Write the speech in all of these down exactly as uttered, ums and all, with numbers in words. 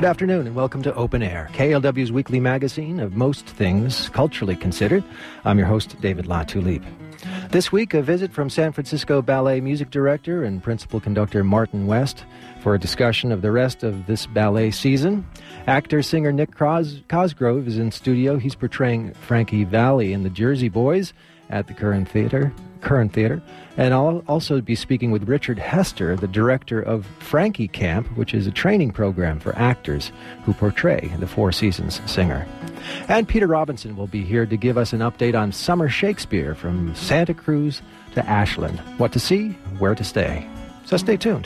Good afternoon and welcome to Open Air, K L W's weekly magazine of most things culturally considered. I'm your host, David LaTulippe. This week, a visit from San Francisco Ballet music director and principal conductor Martin West for a discussion of the rest of this ballet season. Actor-singer Nick Cos- Cosgrove is in studio. He's portraying Frankie Valli in The Jersey Boys at the Curran Theater. Curran Theater, and I'll also be speaking with Richard Hester, the director of Frankie Camp, which is a training program for actors who portray the Four Seasons singer. And Peter Robinson will be here to give us an update on summer Shakespeare from Santa Cruz to Ashland. What to see, where to stay. So stay tuned.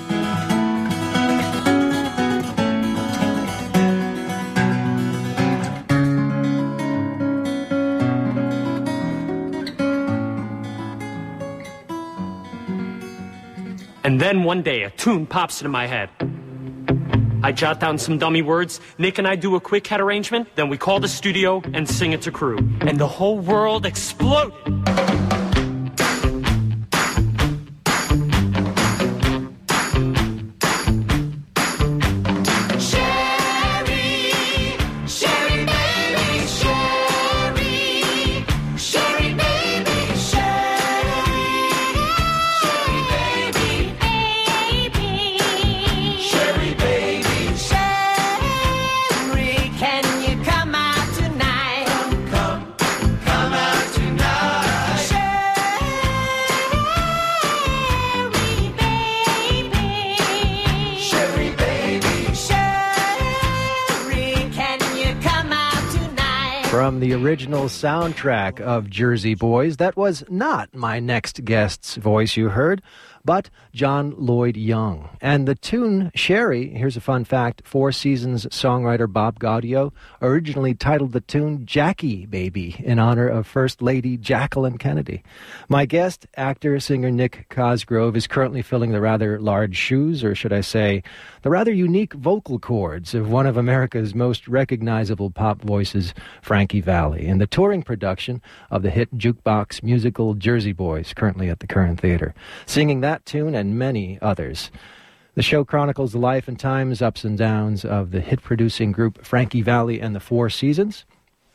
And then one day, a tune pops into my head. I jot down some dummy words, Nick and I do a quick head arrangement, then we call the studio and sing it to crew. And the whole world exploded! From the original soundtrack of Jersey Boys, that was not my next guest's voice you heard, but John Lloyd Young. And the tune Sherry, here's a fun fact, Four Seasons songwriter Bob Gaudio originally titled the tune Jackie Baby in honor of First Lady Jacqueline Kennedy. My guest, actor, singer Nick Cosgrove, is currently filling the rather large shoes, or should I say, the rather unique vocal cords of one of America's most recognizable pop voices, Frankie Valli, in the touring production of the hit jukebox musical Jersey Boys, currently at the Curran Theater, singing that tune and many others. The show chronicles the life and times, ups and downs of the hit-producing group Frankie Valli and the Four Seasons,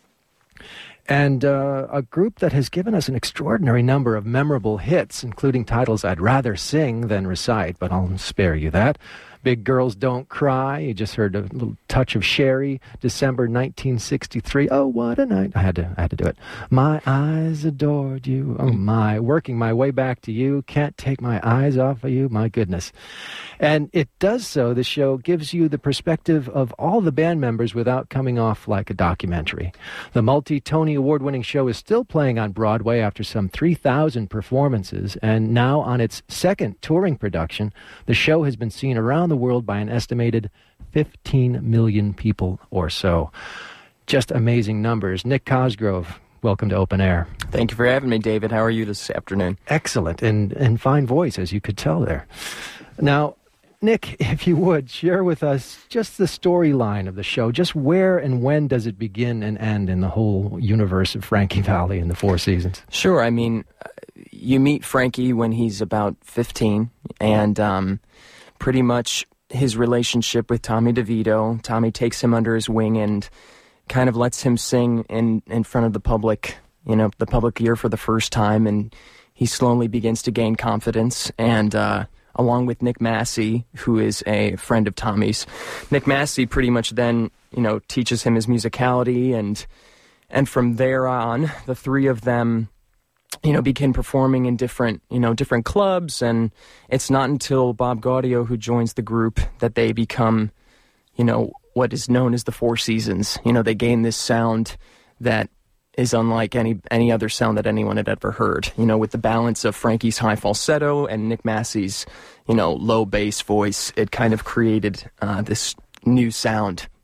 and uh, a group that has given us an extraordinary number of memorable hits, including titles I'd rather sing than recite, but I'll spare you that. Big Girls Don't Cry. You just heard a little touch of Sherry. December nineteen sixty-three. Oh, what a night. I had to I had to do it. My Eyes Adored You. Oh, my. Working my way back to you. Can't take my eyes off of you. My goodness. And it does so. The show gives you the perspective of all the band members without coming off like a documentary. The multi-Tony Award-winning show is still playing on Broadway after some three thousand performances, and now on its second touring production, the show has been seen around the world by an estimated fifteen million people or so. Just amazing numbers. Nick Cosgrove, welcome to Open Air. Thank you for having me, David. How are you this afternoon? Excellent, and, and fine voice, as you could tell there. Now, Nick, if you would, share with us just the storyline of the show. Just where and when does it begin and end in the whole universe of Frankie Valli and the Four Seasons? Sure. I mean, you meet Frankie when he's about fifteen, and um, pretty much his relationship with Tommy DeVito. Tommy takes him under his wing and kind of lets him sing in, in front of the public, you know, the public ear for the first time, and he slowly begins to gain confidence, and uh, along with Nick Massey, who is a friend of Tommy's. Nick Massey pretty much then, you know, teaches him his musicality, and and from there on, the three of them, you know, begin performing in different, you know, different clubs, and it's not until Bob Gaudio, who joins the group, that they become, you know, what is known as the Four Seasons. You know, they gain this sound that is unlike any any other sound that anyone had ever heard. You know, with the balance of Frankie's high falsetto and Nick Massey's, you know, low bass voice, it kind of created uh, this new sound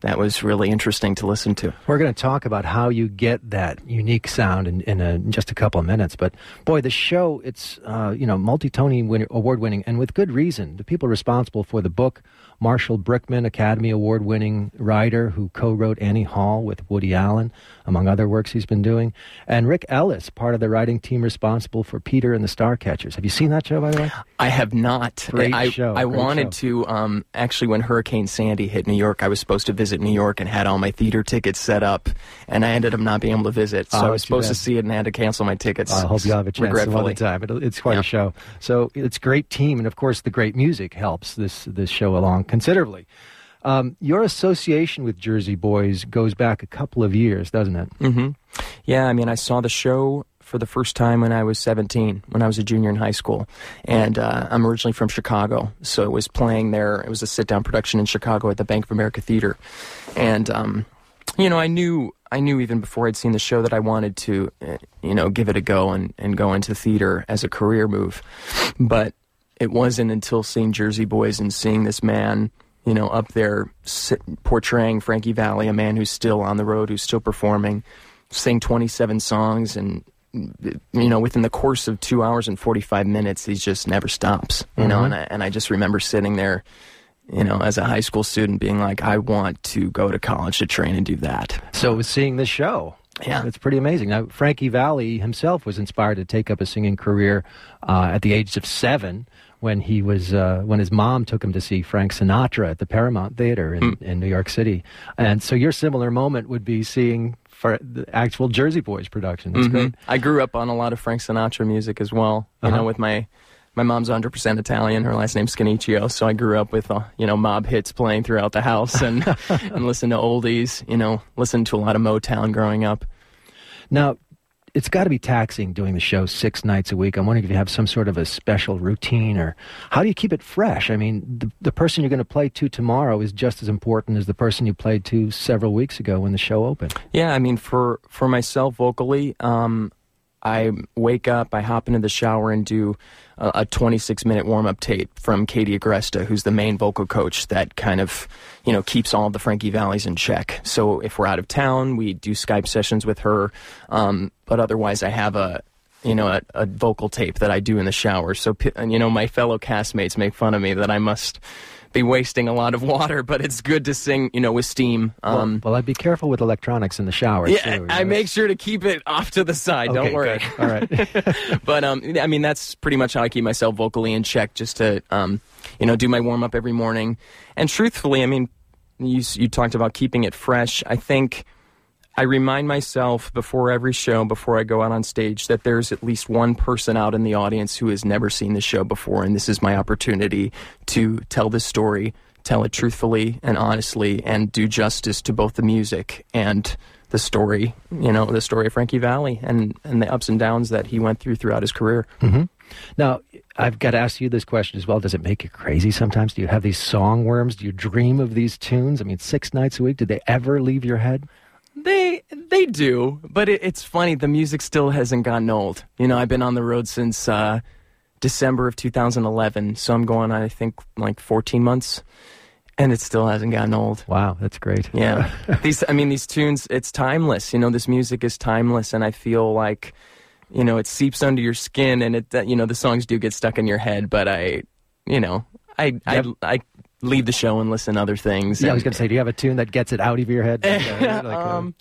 that was really interesting to listen to. We're going to talk about how you get that unique sound in, in, a, in just a couple of minutes. But, boy, the show, it's, uh, you know, multi-Tony win- award-winning, and with good reason. The people responsible for the book, Marshall Brickman, Academy Award-winning writer who co-wrote Annie Hall with Woody Allen, among other works he's been doing, and Rick Ellis, part of the writing team responsible for Peter and the Starcatchers. Have you seen that show, by the way? I have not. Great I, show. I Great wanted show. to, um, actually, when Hurricane Sandy hit New York, I was supposed to visit New York and had all my theater tickets set up, and I ended up not being able to visit. So Oh, I was too supposed bad. to see it and had to cancel my tickets. I hope you'll have a chance some regretfully. other time. It'll, it's quite Yeah. a show. So it's a great team, and of course the great music helps this this show along considerably. Um, your association with Jersey Boys goes back a couple of years, doesn't it? Mm-hmm. Yeah, I mean, I saw the show for the first time when I was seventeen, when I was a junior in high school. And uh, I'm originally from Chicago, so it was playing there. It was a sit-down production in Chicago at the Bank of America Theater. And, um, you know, I knew I knew even before I'd seen the show that I wanted to, uh, you know, give it a go and, and go into theater as a career move. But it wasn't until seeing Jersey Boys and seeing this man, you know, up there sit, portraying Frankie Valli, a man who's still on the road, who's still performing, sing twenty-seven songs, and, you know, within the course of two hours and forty-five minutes, he just never stops, you mm-hmm. know, and I, and I just remember sitting there, you know, as a high school student being like, I want to go to college to train and do that. So it was seeing this show. Yeah. It's pretty amazing. Now, Frankie Valli himself was inspired to take up a singing career uh, at the age of seven when he was uh, when his mom took him to see Frank Sinatra at the Paramount Theater in, mm. in New York City. And so your similar moment would be seeing for the actual Jersey Boys production. That's mm-hmm. great. I grew up on a lot of Frank Sinatra music as well, you uh-huh. know, with my... My mom's one hundred percent Italian. Her last name's Scanicchio, so I grew up with, uh, you know, mob hits playing throughout the house and, and listen to oldies, you know, listen to a lot of Motown growing up. Now, it's got to be taxing doing the show six nights a week. I'm wondering if you have some sort of a special routine, or how do you keep it fresh? I mean, the, the person you're going to play to tomorrow is just as important as the person you played to several weeks ago when the show opened. Yeah, I mean, for, for myself vocally, um, I wake up, I hop into the shower and do a twenty-six minute warm-up tape from Katie Agresta, who's the main vocal coach that kind of, you know, keeps all of the Frankie Vallis in check. So if we're out of town, we do Skype sessions with her. Um, but otherwise, I have a, you know, a, a vocal tape that I do in the shower. So, you know, my fellow castmates make fun of me that I must be wasting a lot of water, but it's good to sing, you know, with steam. Um, well, well, I'd be careful with electronics in the shower. Yeah, too, I know? make sure to keep it off to the side. Okay, don't worry. Good. All right. But um, I mean, that's pretty much how I keep myself vocally in check, just to um, you know, do my warm up every morning. And truthfully, I mean, you you talked about keeping it fresh. I think I remind myself before every show, before I go out on stage, that there's at least one person out in the audience who has never seen the show before, and this is my opportunity to tell this story, tell it truthfully and honestly, and do justice to both the music and the story, you know, the story of Frankie Valli and, and the ups and downs that he went through throughout his career. Mm-hmm. Now, I've got to ask you this question as well. Does it make you crazy sometimes? Do you have these song worms? Do you dream of these tunes? I mean, six nights a week, did they ever leave your head? They they do, but it, it's funny. The music still hasn't gotten old. You know, I've been on the road since uh, December of two thousand eleven, so I'm going on, I think, like fourteen months, and it still hasn't gotten old. Wow, that's great. Yeah. these, I mean, these tunes, it's timeless. You know, this music is timeless, and I feel like, you know, it seeps under your skin, and it, you know, the songs do get stuck in your head, but I, you know, I, yep. I, I leave the show and listen to other things. Yeah, and, I was going to say, do you have a tune that gets it out of your head? Like, like, um,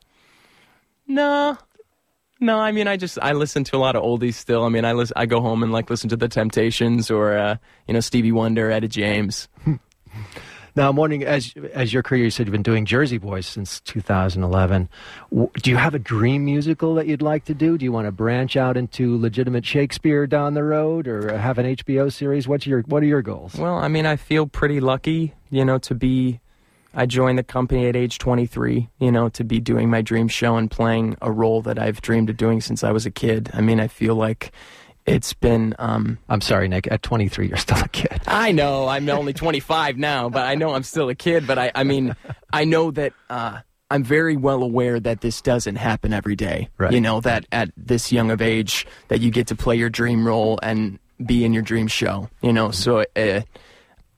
no, no. I mean, I just I listen to a lot of oldies still. I mean, I listen, I go home and like listen to the Temptations or uh, you know, Stevie Wonder, Etta James. Now, I'm wondering, as as your career, you said you've been doing Jersey Boys since two thousand eleven. W- do you have a dream musical that you'd like to do? Do you want to branch out into legitimate Shakespeare down the road, or have an H B O series? What's your What are your goals? Well, I mean, I feel pretty lucky, you know, to be. I joined the company at age twenty-three, you know, to be doing my dream show and playing a role that I've dreamed of doing since I was a kid. I mean, I feel like it's been... Um, I'm sorry, Nick. At twenty-three, you're still a kid. I know. I'm only twenty-five now, but I know I'm still a kid. But I, I mean, I know that uh, I'm very well aware that this doesn't happen every day. Right. You know, that at this young of age, that you get to play your dream role and be in your dream show. You know, so... Uh,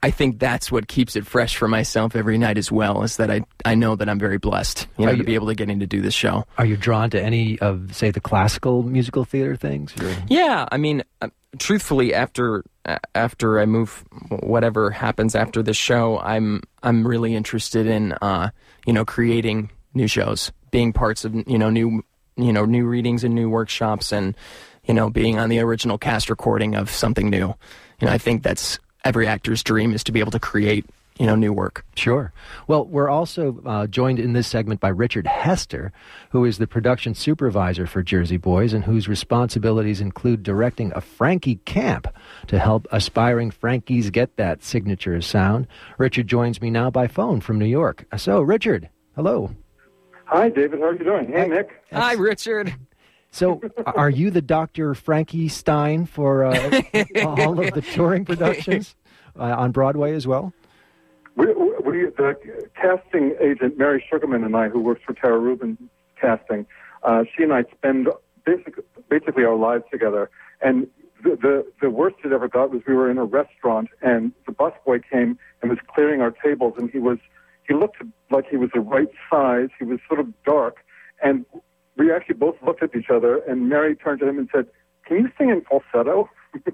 I think that's what keeps it fresh for myself every night as well, is that I, I know that I'm very blessed, you know, you, to be able to get in to do this show. Are you drawn to any of, say, the classical musical theater things? Or? Yeah, I mean, uh, truthfully, after uh, after I move, whatever happens after this show, I'm I'm really interested in, uh, you know, creating new shows, being parts of, you know, new, you know, new readings and new workshops, and, you know, being on the original cast recording of something new. You know, I think that's every actor's dream, is to be able to create, you know, new work. Sure. Well, we're also uh, joined in this segment by Richard Hester, who is the production supervisor for Jersey Boys and whose responsibilities include directing a Frankie camp to help aspiring Frankies get that signature sound. Richard joins me now by phone from New York. So, Richard, hello. Hi, David. How are you doing? Hey, Nick. Hi, Richard. So, are you the Doctor Frankie Stein for uh, all of the touring productions uh, on Broadway as well? We, we, the casting agent, Mary Sugarman, and I, who works for Tara Rubin Casting, uh, she and I spend basic, basically our lives together. And the, the, the worst it ever got was we were in a restaurant, and the busboy came and was clearing our tables, and he was he looked like he was the right size. He was sort of dark, and we actually both looked at each other, and Mary turned to him and said, "Can you sing in falsetto?"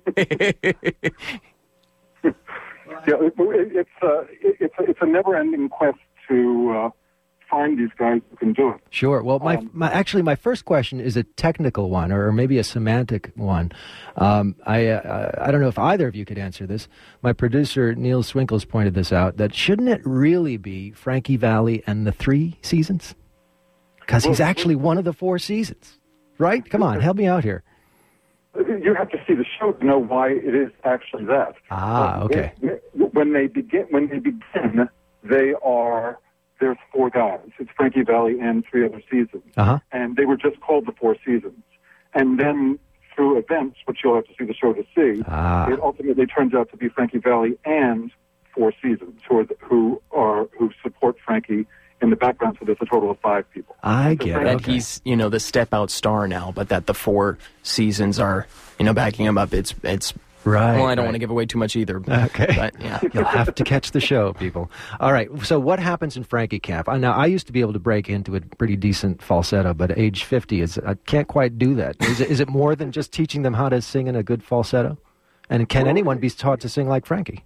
Yeah, it, it's, uh, it, it's, a, it's a never-ending quest to uh, find these guys who can do it. Sure. Well, my, um, my actually, my first question is a technical one, or maybe a semantic one. Um, I uh, I don't know if either of you could answer this. My producer, Neil Swinkles, pointed this out, that shouldn't it really be Frankie Valli and the Three Seasons? Because he's actually one of the four seasons, right? Come on, help me out here. You have to see the show to know why it is actually that. Ah, okay. When they begin, when they begin, they are there's four guys. It's Frankie Valli and three other seasons, uh-huh. and they were just called the Four Seasons. And then through events, which you'll have to see the show to see, ah. it ultimately turns out to be Frankie Valli and Four Seasons, who are the, who are who support Frankie in the background. So there's a total of five people. I get it. That Okay. he's, you know, the step-out star now, but that the Four Seasons are, you know, backing him up. It's, it's. Right. Well, I don't right. want to give away too much either. Okay. But, yeah. You'll have to catch the show, people. All right. So what happens in Frankie Camp? I, now, I used to be able to break into a pretty decent falsetto, but at age fifty, is I can't quite do that. Is it, is it more than just teaching them how to sing in a good falsetto? And can Well, anyone be taught to sing like Frankie?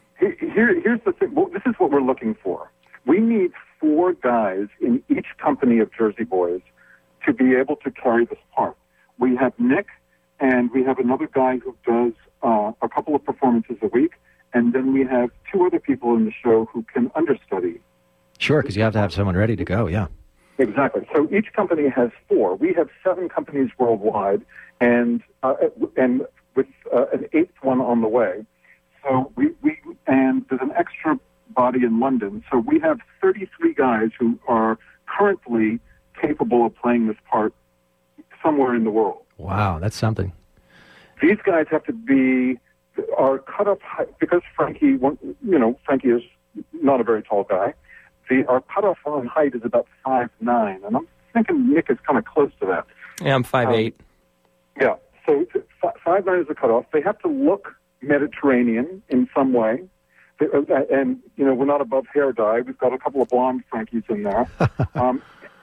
Here, here's the thing. Well, this is what we're looking for. We need four guys in each company of Jersey Boys to be able to carry this part. We have Nick, and we have another guy who does uh, a couple of performances a week, and then we have two other people in the show who can understudy. Sure, because you have to have someone ready to go, yeah. Exactly. So each company has four. We have seven companies worldwide, and uh, and with uh, an eighth one on the way. So we, we and there's an extra body in London. So we have thirty-three guys who are currently capable of playing this part somewhere in the world. Wow, that's something. These guys have to be our cut-off height, because Frankie, you know, Frankie is not a very tall guy. The, our cutoff on height is about five nine, and I'm thinking Nick is kind of close to that. Yeah, I'm five eight. Um, yeah, so five nine is the cutoff. They have to look Mediterranean in some way, they, uh, and you know we're not above hair dye. We've got a couple of blonde Frankies in there, um,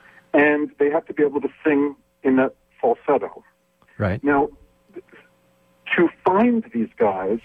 and they have to be able to sing in that falsetto. Right. Now, to find these guys,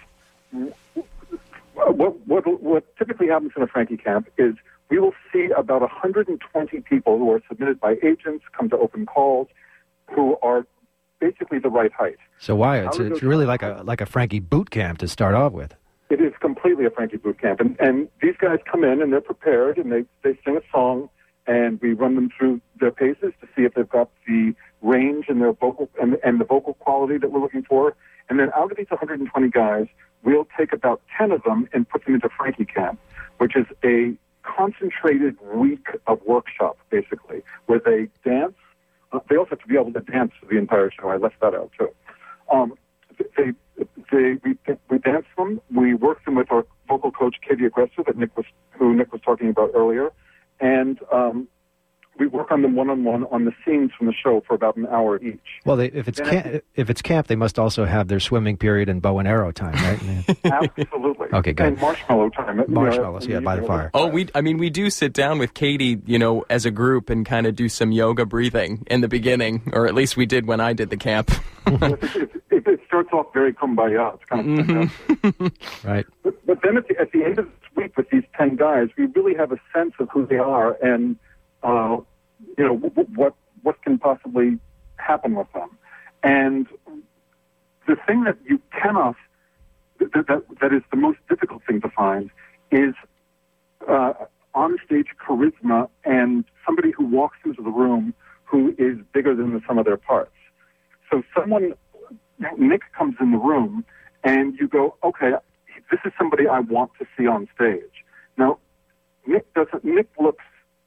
what what what typically happens in a Frankie camp is we will see about one hundred twenty people who are submitted by agents, come to open calls, who are basically the right height. So why? It's, it's really like a like a Frankie boot camp to start off with. It is completely a Frankie boot camp. And, and these guys come in and they're prepared and they, they sing a song and we run them through their paces to see if they've got the range and their vocal and, and the vocal quality that we're looking for. And then out of these one hundred twenty guys, we'll take about ten of them and put them into Frankie camp, which is a concentrated week of workshop, basically, where they dance. Uh, they also have to be able to dance the entire show. I left that out, too. Um, they, they, we, we dance them. We work them with our vocal coach, Katie Aggressor, that Nick was, who Nick was talking about earlier. And um, we work on them one-on-one on the scenes from the show for about an hour each. Well, they, if it's camp, if it's camp, they must also have their swimming period and bow and arrow time, right? Absolutely. Okay, good. And marshmallow time. Marshmallows, you know, yeah, by the fire. Oh, we, I mean, we do sit down with Katie, you know, as a group and kind of do some yoga breathing in the beginning, or at least we did when I did the camp. it, it, it, it starts off very kumbaya. It's kind of mm-hmm. Right. But, but then at the, at the end of this week with these ten guys, we really have a sense of who they are and, uh, you know, w- what what can possibly happen with them. And the thing that you cannot, that, that, that is the most difficult thing to find, is uh, on-stage charisma and somebody who walks into the room who is bigger than the sum of their parts. So someone, Nick comes in the room, and you go, okay, this is somebody I want to see on stage. Now, Nick doesn't. Nick looks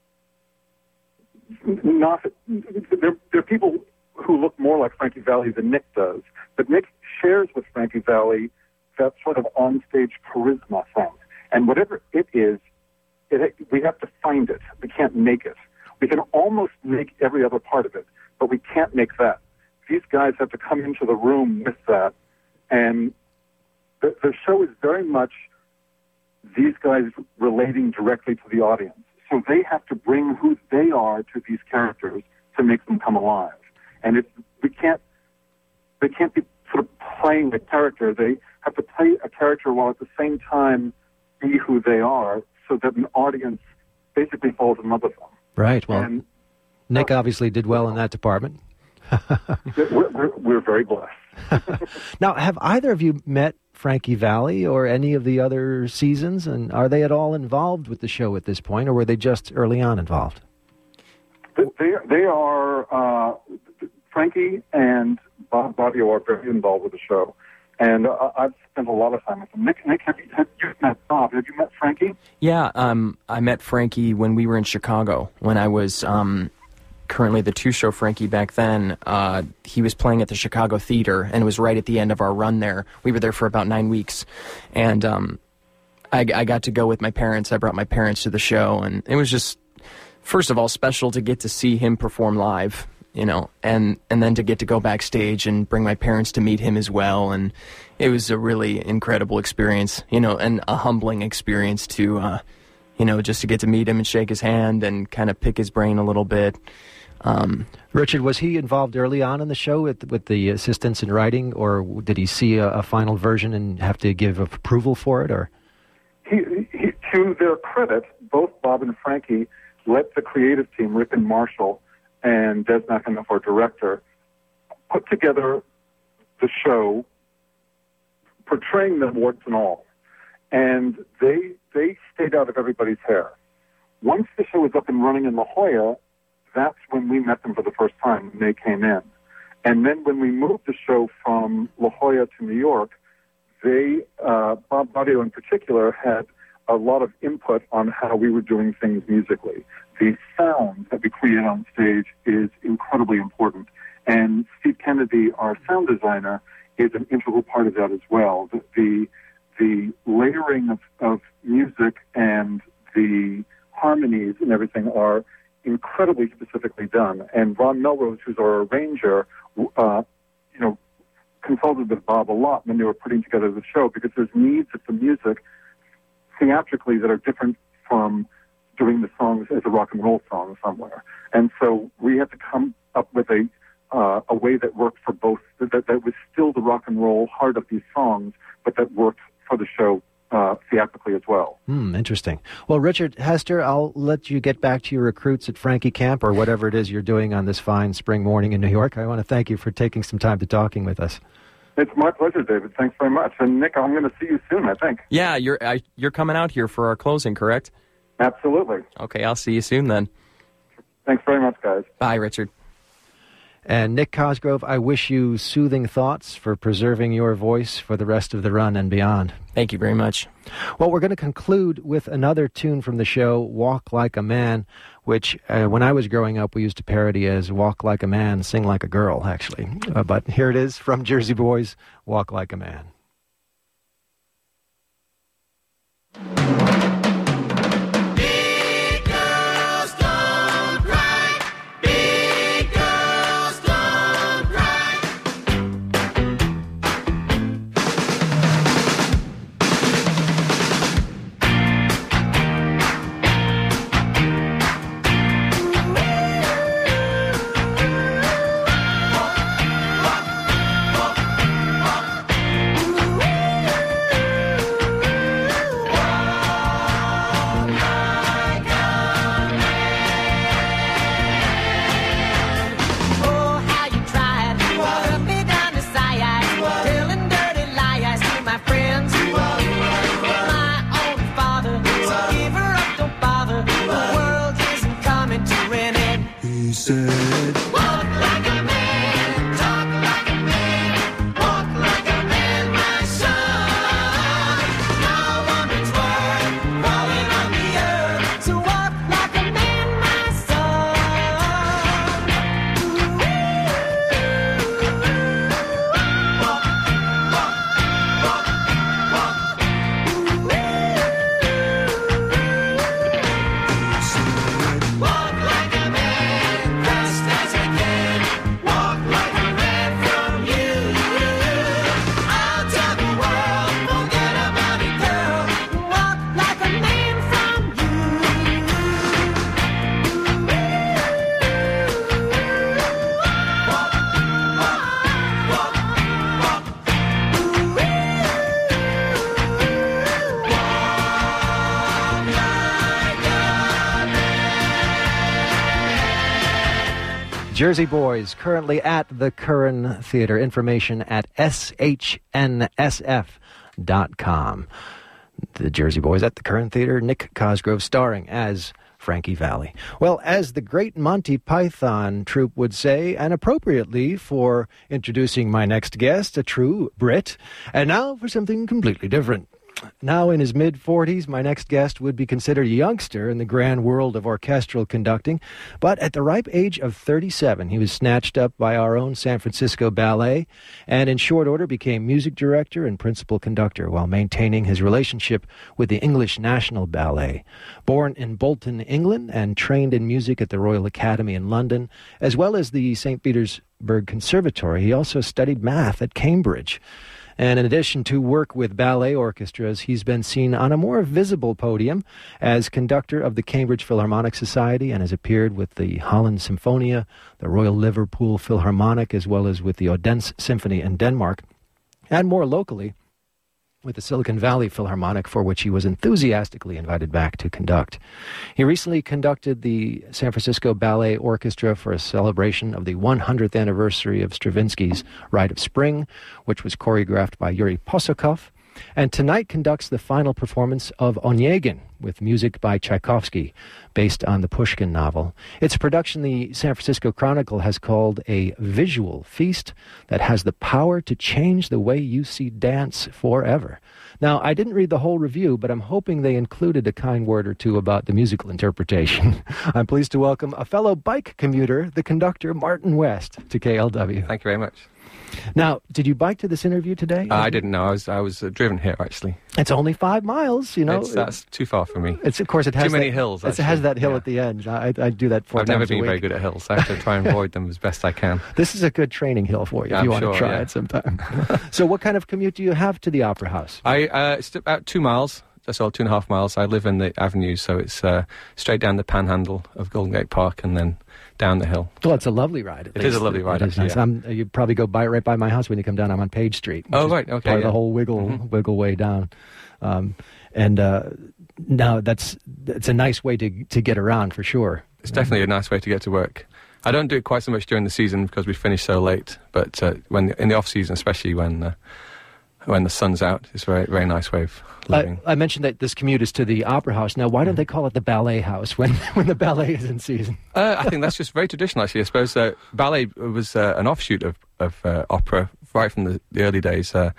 not. There, there are people who look more like Frankie Valli than Nick does, but Nick shares with Frankie Valli that sort of on-stage charisma thing. And whatever it is, it, we have to find it. We can't make it. We can almost make every other part of it, but we can't make that. These guys have to come into the room with that, and the, the show is very much these guys relating directly to the audience. So they have to bring who they are to these characters to make them come alive. And if we can't, they can't be sort of playing a character. They have to play a character while at the same time be who they are, so that an audience basically falls in love with them. Right. Well, and, Nick uh, obviously did well in that department. we're, we're, we're very blessed. Now, have either of you met Frankie Valli or any of the other seasons, and are they at all involved with the show at this point, or were they just early on involved? They, they are, uh, Frankie and Bob Baudio are very involved with the show, and uh, I've spent a lot of time with them. Nick, Nick have, you, have you met Bob? Have you met Frankie? Yeah, um, I met Frankie when we were in Chicago, when I was um, currently the two-show Frankie back then. Uh, he was playing at the Chicago Theater, and it was right at the end of our run there. We were there for about nine weeks, and um, I, I got to go with my parents. I brought my parents to the show, and it was just, first of all, special to get to see him perform live, you know, and, and then to get to go backstage and bring my parents to meet him as well, and it was a really incredible experience, you know, and a humbling experience to, uh, you know, just to get to meet him and shake his hand and kind of pick his brain a little bit. Um, Richard, was he involved early on in the show with, with the assistants in writing, or did he see a, a final version and have to give approval for it? Or he, he, to their credit, both Bob and Frankie let the creative team, Rick and Marshall, and Des McAnuff, our director, put together the show, portraying them warts and all. And they they stayed out of everybody's hair. Once the show was up and running in La Jolla, that's when we met them for the first time when they came in. And then when we moved the show from La Jolla to New York, they, uh, Bob Baudio in particular, had a lot of input on how we were doing things musically. The sound that we create on stage is incredibly important. And Steve Kennedy, our sound designer, is an integral part of that as well. The, the, the layering of, of music and the harmonies and everything are incredibly specifically done. And Ron Melrose, who's our arranger, uh, you know, consulted with Bob a lot when they were putting together the show, because there's needs of the music theatrically that are different from doing the songs as a rock and roll song somewhere. And so we had to come up with a uh, a way that worked for both, that, that was still the rock and roll heart of these songs, but that worked for the show uh, theatrically as well. Hmm, interesting. Well, Richard, Hester, I'll let you get back to your recruits at Frankie Camp or whatever it is you're doing on this fine spring morning in New York. I want to thank you for taking some time to talking with us. It's my pleasure, David. Thanks very much. And Nick, I'm going to see you soon, I think. Yeah, you're I, you're coming out here for our closing, correct? Absolutely. Okay, I'll see you soon then. Thanks very much, guys. Bye, Richard. And Nick Cosgrove, I wish you soothing thoughts for preserving your voice for the rest of the run and beyond. Thank you very much. Well, we're going to conclude with another tune from the show, Walk Like a Man, which uh, when I was growing up, we used to parody as Walk Like a Man, Sing Like a Girl, actually. Uh, but here it is from Jersey Boys, Walk Like a Man. Big girls don't cry. said, walk like a man, talk like a man, walk like a man, my son. No woman's worth crawling on the earth, so walk like a man, my son. Ooh, walk, walk, walk, walk. Ooh, said, walk like a man, fast as I can, walk like a man from you. I'll tell the world, forget about it, girl, walk like a man from you. Walk, walk, walk, walk. Ooh, walk like a Jersey Boys, currently at the Curran Theater. Information at S H N S F dot com. The Jersey Boys at the Curran Theater, Nick Cosgrove starring as Frankie Valli. Well, as the great Monty Python troupe would say, and appropriately for introducing my next guest, a true Brit. And now for something completely different. Now in his mid-forties, my next guest would be considered a youngster in the grand world of orchestral conducting, but at the ripe age of thirty-seven, he was snatched up by our own San Francisco Ballet, and in short order became music director and principal conductor while maintaining his relationship with the English National Ballet. Born in Bolton, England, and trained in music at the Royal Academy in London, as well as the Saint Petersburg Conservatory, he also studied math at Cambridge. And in addition to work with ballet orchestras, he's been seen on a more visible podium as conductor of the Cambridge Philharmonic Society and has appeared with the Holland Symphonia, the Royal Liverpool Philharmonic, as well as with the Odense Symphony in Denmark, and more locally with the Silicon Valley Philharmonic, for which he was enthusiastically invited back to conduct. He recently conducted the San Francisco Ballet Orchestra for a celebration of the one hundredth anniversary of Stravinsky's Rite of Spring, which was choreographed by Yuri Posokov, and tonight conducts the final performance of Onegin with music by Tchaikovsky, based on the Pushkin novel. Its production the San Francisco Chronicle has called a visual feast that has the power to change the way you see dance forever. Now, I didn't read the whole review, but I'm hoping they included a kind word or two about the musical interpretation. I'm pleased to welcome a fellow bike commuter, the conductor Martin West, to K L W. Thank you very much. Now, did you bike to this interview today? Uh, I didn't know. I was I was uh, driven here, actually. It's only five miles, you know. It's, that's too far for me. It's of course it has too many that, hills. It has that hill yeah. at the end. I, I do that four I've times never been a week. very good at hills. I have to try and avoid them as best I can. This is a good training hill for you yeah, if you I'm want sure, to try yeah. it sometime. So, what kind of commute do you have to the Opera House? I uh, it's about two miles. That's all, two and a half miles. I live in the Avenue, so it's uh, straight down the panhandle of Golden Gate Park and then down the hill. Well, it's a lovely ride. It least. is a lovely ride. It is nice. Yeah. I'm, you probably go by right by my house when you come down. I'm on Page Street. Oh, right. Okay. Part yeah. of the whole wiggle mm-hmm. wiggle way down, um, and uh, now that's it's a nice way to to get around for sure. It's definitely a nice way to get to work. I don't do it quite so much during the season because we finish so late, but uh, when in the off season, especially when. Uh, When the sun's out, it's a very, very nice way of living. I, I mentioned that this commute is to the Opera House. Now, why don't they call it the Ballet House when, when the ballet is in season? Uh, I think that's just very traditional, actually. I suppose uh, ballet was uh, an offshoot of, of uh, opera right from the, the early days. Uh,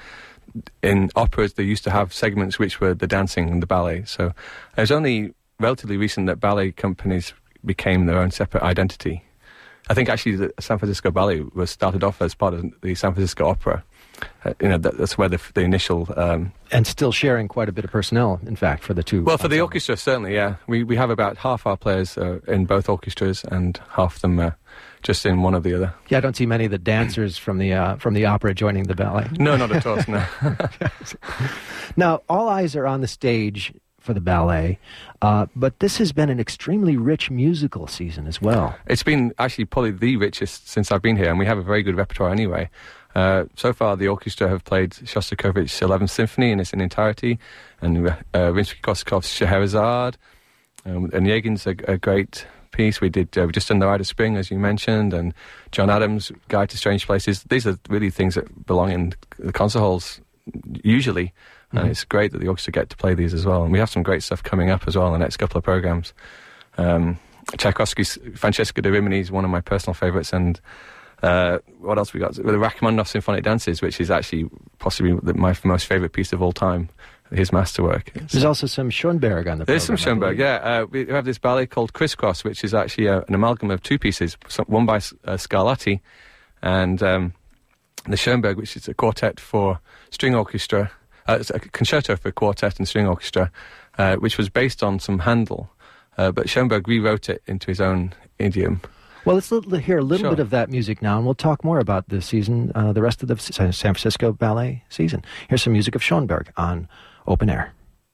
in operas, they used to have segments which were the dancing and the ballet. So it was only relatively recent that ballet companies became their own separate identity. I think actually the San Francisco Ballet was started off as part of the San Francisco Opera. Uh, you know, that, that's where the, the initial... Um, and still sharing quite a bit of personnel, in fact, for the two... Well, for the orchestra, certainly, yeah. We we have about half our players uh, in both orchestras and half of them uh, just in one or the other. Yeah, I don't see many of the dancers from the uh, from the opera joining the ballet. No, not at all, no. Now, all eyes are on the stage for the ballet, uh, but this has been an extremely rich musical season as well. It's been actually probably the richest since I've been here, and we have a very good repertoire anyway. Uh, so far, the orchestra have played Shostakovich's eleventh Symphony in its entirety, and uh, Rimsky-Korsakov's Scheherazade, um, and Yegin's a, a great piece. We did uh, we just done the Rite of Spring, as you mentioned, and John Adams' Guide to Strange Places. These are really things that belong in the concert halls usually, mm-hmm. and it's great that the orchestra get to play these as well. And we have some great stuff coming up as well in the next couple of programs. Um, Tchaikovsky's Francesca da Rimini is one of my personal favourites, and uh, what else we got? The Rachmaninoff Symphonic Dances, which is actually possibly the, my most favourite piece of all time, his masterwork. There's also some Schoenberg on the program. There's some Schoenberg, yeah. Uh, we have this ballet called Crisscross, which is actually a, an amalgam of two pieces, some, one by uh, Scarlatti, and um, the Schoenberg, which is a quartet for string orchestra, uh, it's a concerto for quartet and string orchestra, uh, which was based on some Handel. Uh, but Schoenberg rewrote it into his own idiom. Well, let's l- hear a little Sure. bit of that music now, and we'll talk more about the season, uh, the rest of the San Francisco Ballet season. Here's some music of Schoenberg on Open Air.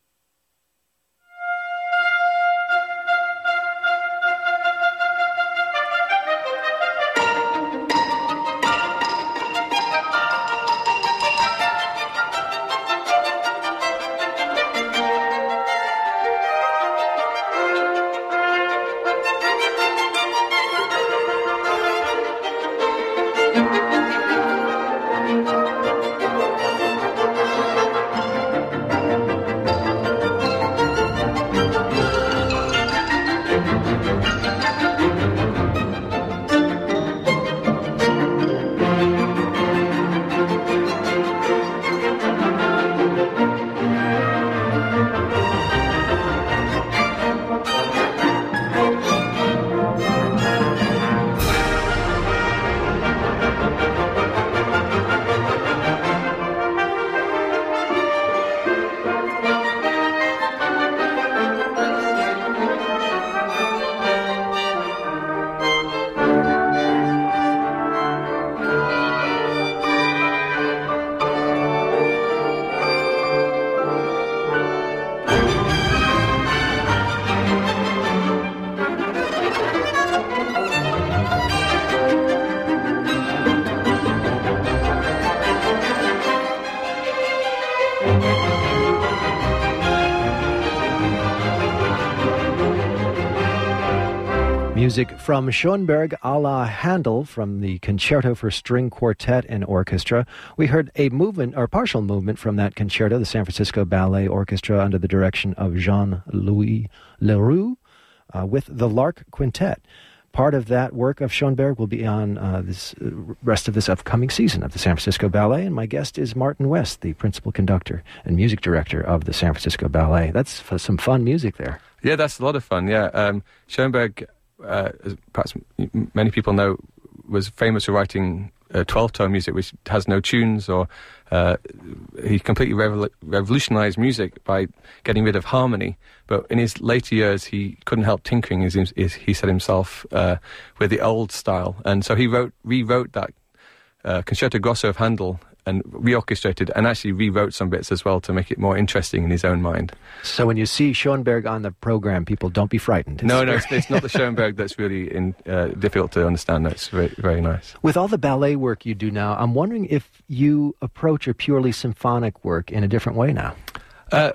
Music from Schoenberg a la Handel from the Concerto for String Quartet and Orchestra. We heard a movement, or partial movement, from that concerto, the San Francisco Ballet Orchestra under the direction of Jean-Louis Leroux, uh, with the Lark Quintet. Part of that work of Schoenberg will be on uh, this uh, rest of this upcoming season of the San Francisco Ballet, and my guest is Martin West, the principal conductor and music director of the San Francisco Ballet. That's f- some fun music there. Yeah, that's a lot of fun, yeah. Um, Schoenberg, uh, as perhaps m- many people know, was famous for writing uh, twelve-tone music, which has no tunes, or uh, he completely revol- revolutionized music by getting rid of harmony. But in his later years, he couldn't help tinkering, as he, as he said himself, uh, with the old style. And so he wrote, rewrote that uh, Concerto Grosso of Handel and reorchestrated, and actually rewrote some bits as well to make it more interesting in his own mind. So when you see Schoenberg on the program, people, don't be frightened. No, no, it's, it's not the Schoenberg that's really in, uh, difficult to understand. That's very, very nice. With all the ballet work you do now, I'm wondering if you approach a purely symphonic work in a different way now. Uh,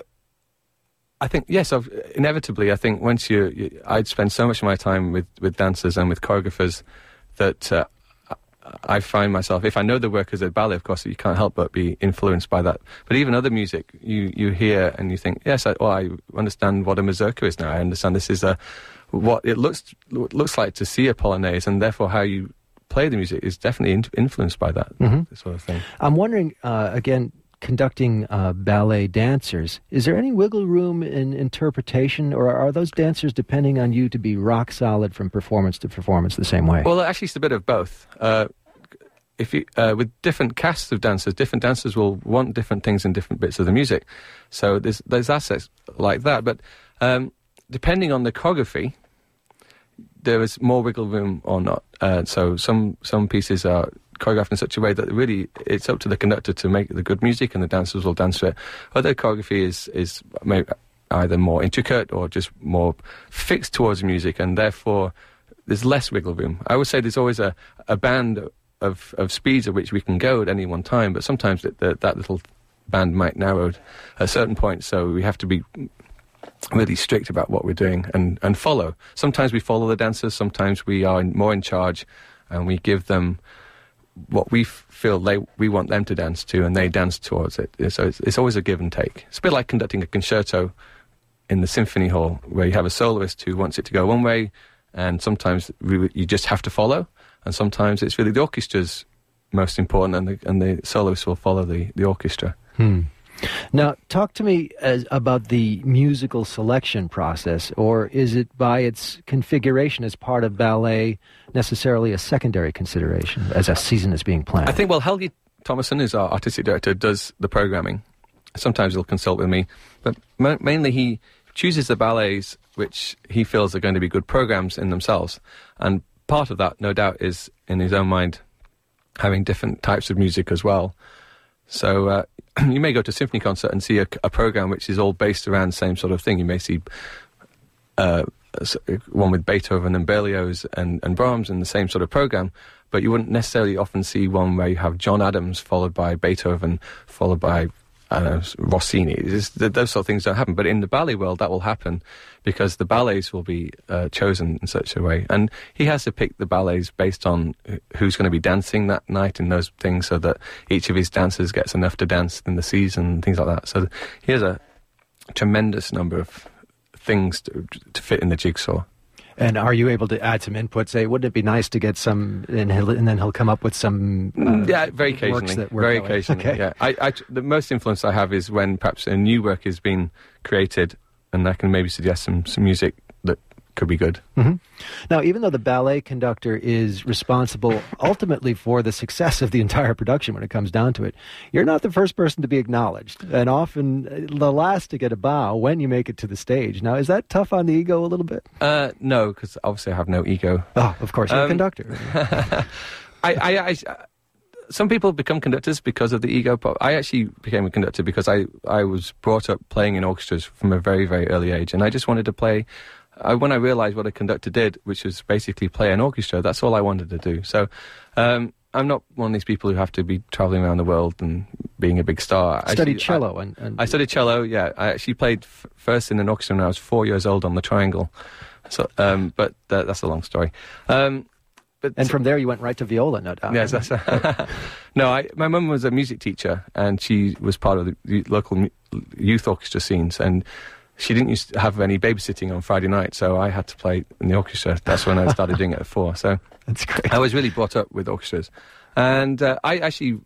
I think, yes, I've, inevitably, I think once you, you... I'd spend so much of my time with, with dancers and with choreographers that uh, I find myself, if I know the work as a ballet, of course, you can't help but be influenced by that. But even other music, you, you hear and you think, yes, I, oh, I understand what a mazurka is now. I understand this is a, what it looks looks like to see a polonaise, and therefore how you play the music is definitely in, influenced by that Mm-hmm. sort of thing. I'm wondering, uh, again, conducting uh, ballet dancers, is there any wiggle room in interpretation, or are those dancers depending on you to be rock solid from performance to performance the same way? Well, actually, it's a bit of both. Uh, if you, uh, with different casts of dancers, different dancers will want different things in different bits of the music. So there's there's aspects like that. But um, depending on the choreography, there is more wiggle room or not. Uh, so some some pieces are choreographed in such a way that really it's up to the conductor to make the good music, and the dancers will dance to it. Other choreography is is maybe either more intricate or just more fixed towards music, and therefore there's less wiggle room. I would say there's always a, a band of, of speeds at which we can go at any one time, but sometimes that, that, that little band might narrow at a certain point, so we have to be really strict about what we're doing and, and follow. Sometimes we follow the dancers, sometimes we are more in charge, and we give them what we f- feel they we want them to dance to, and they dance towards it. So it's, it's always a give and take. It's a bit like conducting a concerto in the symphony hall, where you have a soloist who wants it to go one way, and sometimes we, you just have to follow, and sometimes it's really the orchestra's most important, and the, and the soloists will follow the, the orchestra. Hmm. Now, talk to me as, about the musical selection process, or is it by its configuration as part of ballet necessarily a secondary consideration as a season is being planned? I think, well, Helgi Thomason, who's our artistic director, does the programming. Sometimes he'll consult with me, but ma- mainly he chooses the ballets which he feels are going to be good programs in themselves. And part of that, no doubt, is in his own mind having different types of music as well. So uh, you may go to a symphony concert and see a, a program which is all based around the same sort of thing. You may see uh, one with Beethoven and Berlioz and, and Brahms in the same sort of program, but you wouldn't necessarily often see one where you have John Adams followed by Beethoven, followed by I don't know, Rossini. It's, those sort of things don't happen. But in the ballet world, that will happen because the ballets will be uh, chosen in such a way. And he has to pick the ballets based on who's going to be dancing that night and those things, so that each of his dancers gets enough to dance in the season and things like that. So he has a tremendous number of things to, to fit in the jigsaw. And are you able to add some input? Say, wouldn't it be nice to get some, and, he'll, and then he'll come up with some uh, yeah, very occasionally. works that work very that way. occasionally, Okay. yeah. I, I, the most influence I have is when perhaps a new work is being created, and I can maybe suggest some, some music that could be good. Mm-hmm. Now, even though the ballet conductor is responsible ultimately for the success of the entire production when it comes down to it, you're not the first person to be acknowledged, and often the last to get a bow when you make it to the stage. Now, is that tough on the ego a little bit? Uh, no, because obviously I have no ego. Oh, of course, you're Um, a conductor. I, I, I, some people become conductors because of the ego. But I actually became a conductor because I, I was brought up playing in orchestras from a very, very early age, and I just wanted to play. I, when I realised what a conductor did, which was basically play an orchestra, that's all I wanted to do. So um, I'm not one of these people who have to be travelling around the world and being a big star. I Studied actually- cello. I, and, and I studied cello, yeah. I actually played f- first in an orchestra when I was four years old on the Triangle. So, um, but uh, that's a long story. Um, but And from there you went right to viola, no doubt. Yes, that's no. I, my mum was a music teacher, and she was part of the, the local mu- youth orchestra scenes, and she didn't used to have any babysitting on Friday night, so I had to play in the orchestra. That's when I started doing it at four. So That's great. I was really brought up with orchestras, and uh, I actually,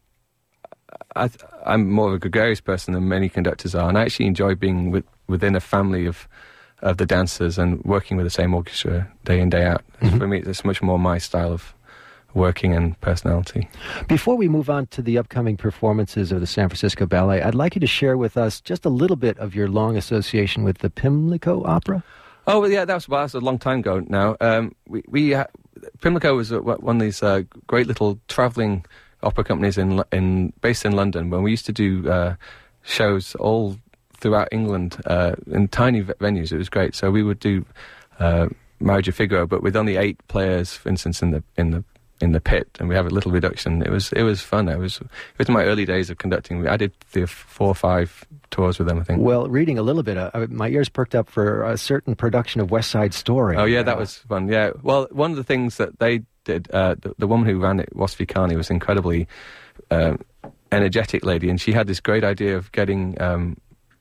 I, I'm more of a gregarious person than many conductors are, and I actually enjoy being with, within a family of of the dancers and working with the same orchestra day in, day out. Mm-hmm. For me, it's much more my style of working and personality. Before we move on to the upcoming performances of the San Francisco Ballet, I'd like you to share with us just a little bit of your long association with the Pimlico Opera. Oh, well, yeah, that was, well, that was a long time ago now. Um, we, we uh, Pimlico was uh, one of these uh, great little travelling opera companies in in based in London, when we used to do uh, shows all throughout England uh, in tiny v- venues. It was great. So we would do uh, Marriage of Figaro, but with only eight players, for instance, in the in the in the pit, and we have a little reduction. It was it was fun. It was it was my early days of conducting. I did the four or five tours with them, I think. Well, reading a little bit, uh, my ears perked up for a certain production of West Side Story. Oh yeah, that Uh, was fun. Yeah. Well, one of the things that they did, uh, the, the woman who ran it, Wasfi Khani, was incredibly um, energetic lady, and she had this great idea of getting um,